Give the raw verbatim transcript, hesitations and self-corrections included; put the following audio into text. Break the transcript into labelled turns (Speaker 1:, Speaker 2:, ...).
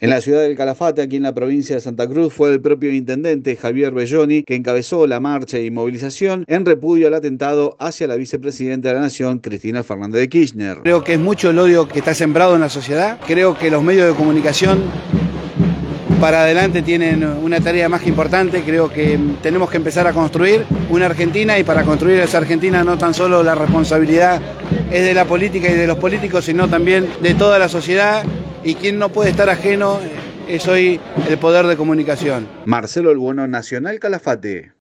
Speaker 1: En la ciudad del Calafate, aquí en la provincia de Santa Cruz, fue el propio intendente Javier Belloni que encabezó la marcha y movilización en repudio al atentado hacia la vicepresidenta de la Nación, Cristina Fernández de Kirchner.
Speaker 2: Creo que es mucho el odio que está sembrado en la sociedad. Creo que los medios de comunicación para adelante tienen una tarea más que importante. Creo que tenemos que empezar a construir una Argentina, y para construir esa Argentina no tan solo la responsabilidad es de la política y de los políticos, sino también de toda la sociedad, y quien no puede estar ajeno es hoy el poder de comunicación.
Speaker 1: Marcelo El Bueno, Nacional Calafate.